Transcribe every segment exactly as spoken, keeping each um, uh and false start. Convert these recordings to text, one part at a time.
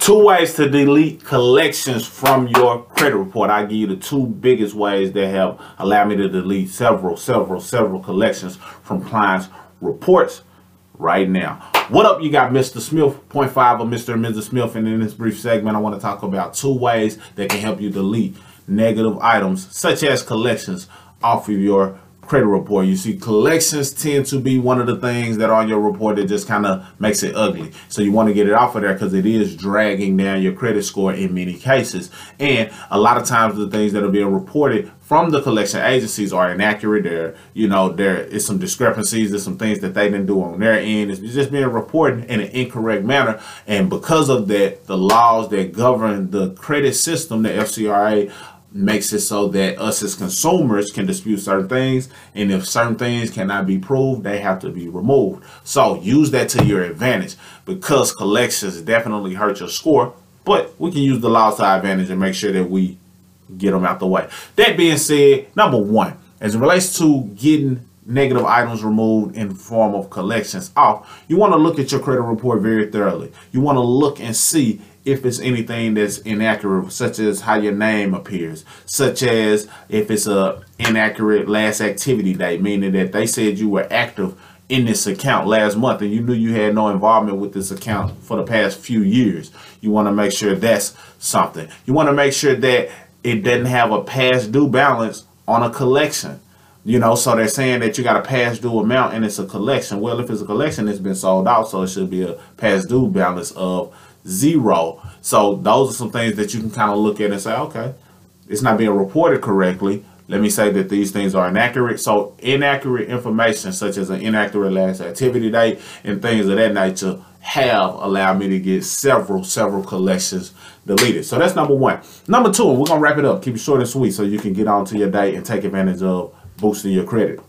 Two ways to delete collections from your credit report. I give you the two biggest ways that have allowed me to delete several, several, several collections from clients' reports right now. What up, you got Mister Smith, point five of Mister and Missus Smith, and in this brief segment, I want to talk about two ways that can help you delete negative items, such as collections, off of your credit report. You see, collections tend to be one of the things that are on your report that just kind of makes it ugly. So you want to get it off of there because it is dragging down your credit score in many cases. And a lot of times the things that are being reported from the collection agencies are inaccurate. There, you know, there is some discrepancies. There's some things that they didn't do on their end. It's just being reported in an incorrect manner. And because of that, the laws that govern the credit system, the F C R A, makes it so that us as consumers can dispute certain things, and if certain things cannot be proved, they have to be removed. So use that to your advantage, because collections definitely hurt your score, but we can use the laws to our advantage and make sure that we get them out the way. That being said, number one, as it relates to getting negative items removed in the form of collections off, you want to look at your credit report very thoroughly. You want to look and see if it's anything that's inaccurate, such as how your name appears, such as if it's a inaccurate last activity date, meaning that they said you were active in this account last month and you knew you had no involvement with this account for the past few years. You want to make sure that's something. You want to make sure that it doesn't have a past due balance on a collection. You know, so they're saying that you got a past due amount and it's a collection. Well, if it's a collection, it's been sold out, so it should be a past due balance of zero. So those are some things that you can kind of look at and say, okay, it's not being reported correctly. Let me say that these things are inaccurate. So inaccurate information, such as an inaccurate last activity date and things of that nature, have allowed me to get several, several collections deleted. So that's number one. Number two, and we're going to wrap it up. Keep it short and sweet so you can get on to your day and take advantage of boosting your credit,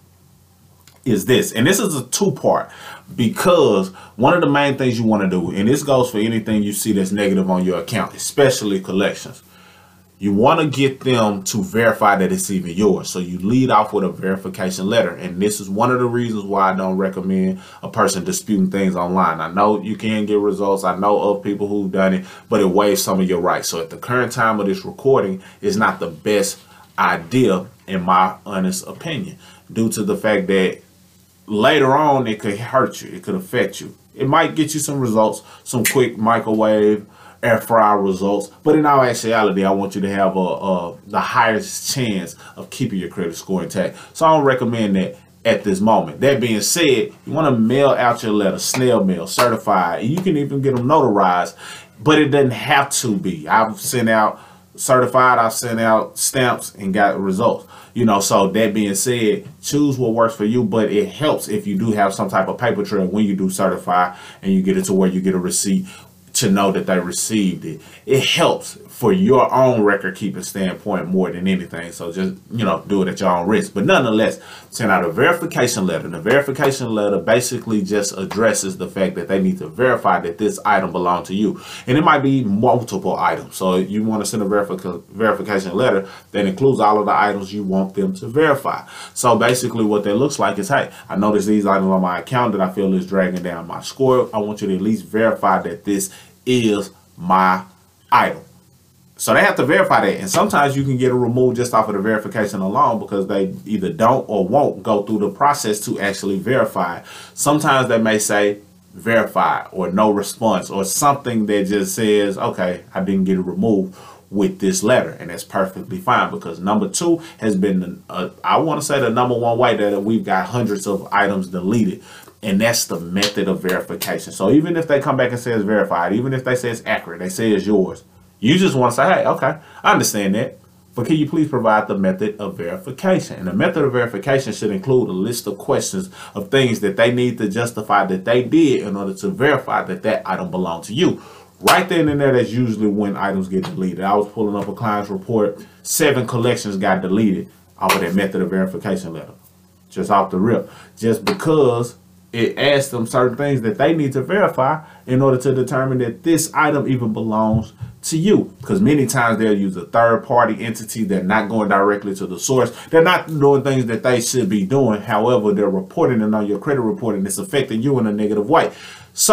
is this. And this is a two-part, because one of the main things you want to do, and this goes for anything you see that's negative on your account, especially collections, you want to get them to verify that it's even yours. So you lead off with a verification letter. And this is one of the reasons why I don't recommend a person disputing things online. I know you can get results. I know of people who've done it, but it waives some of your rights. So at the current time of this recording, it's not the best idea, in my honest opinion, due to the fact that later on it could hurt you, it could affect you. It might get you some results, some quick microwave air fryer results, but in all actuality, I want you to have a, a the highest chance of keeping your credit score intact. So I don't recommend that at this moment. That being said, you want to mail out your letter, snail mail, certified. You can even get them notarized, but it doesn't have to be. I've sent out certified, I've sent out stamps and got results. You know, so that being said, choose what works for you, but it helps if you do have some type of paper trail when you do certify and you get it to where you get a receipt to know that they received it. It helps for your own record keeping standpoint more than anything. So just, you know, do it at your own risk. But nonetheless, send out a verification letter. The verification letter basically just addresses the fact that they need to verify that this item belongs to you. And it might be multiple items. So you want to send a verifi verification letter that includes all of the items you want them to verify. So basically what that looks like is, hey, I noticed these items on my account that I feel is dragging down my score. I want you to at least verify that this is my item. So they have to verify that. And sometimes you can get it removed just off of the verification alone, because they either don't or won't go through the process to actually verify. Sometimes they may say verify or no response or something that just says, okay, I didn't get it removed with this letter. And that's perfectly fine, because number two has been, uh, I want to say, the number one way that we've got hundreds of items deleted. And that's the method of verification. So even if they come back and say it's verified, even if they say it's accurate, they say it's yours, you just want to say, hey, okay, I understand that, but can you please provide the method of verification? And the method of verification should include a list of questions of things that they need to justify that they did in order to verify that that item belonged to you. Right then and there, that's usually when items get deleted. I was pulling up a client's report, seven collections got deleted off of that method of verification letter, just off the rip, just because it asks them certain things that they need to verify in order to determine that this item even belongs to you. Because many times they'll use a third party entity. They're not going directly to the source. They're not doing things that they should be doing. However, they're reporting it on your credit report and it's affecting you in a negative way. So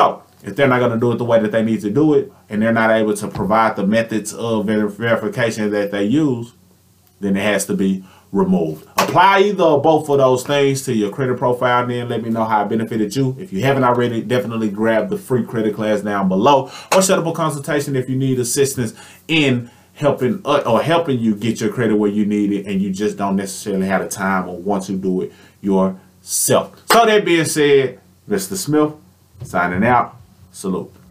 if they're not going to do it the way that they need to do it, and they're not able to provide the methods of ver verification that they use, then it has to be removed. Apply either or both of those things to your credit profile, and then let me know how it benefited you. If you haven't already, definitely grab the free credit class down below, or set up a consultation if you need assistance in helping uh, or helping you get your credit where you need it, and you just don't necessarily have the time or want to do it yourself. So that being said, Mister Smith signing out. Salute.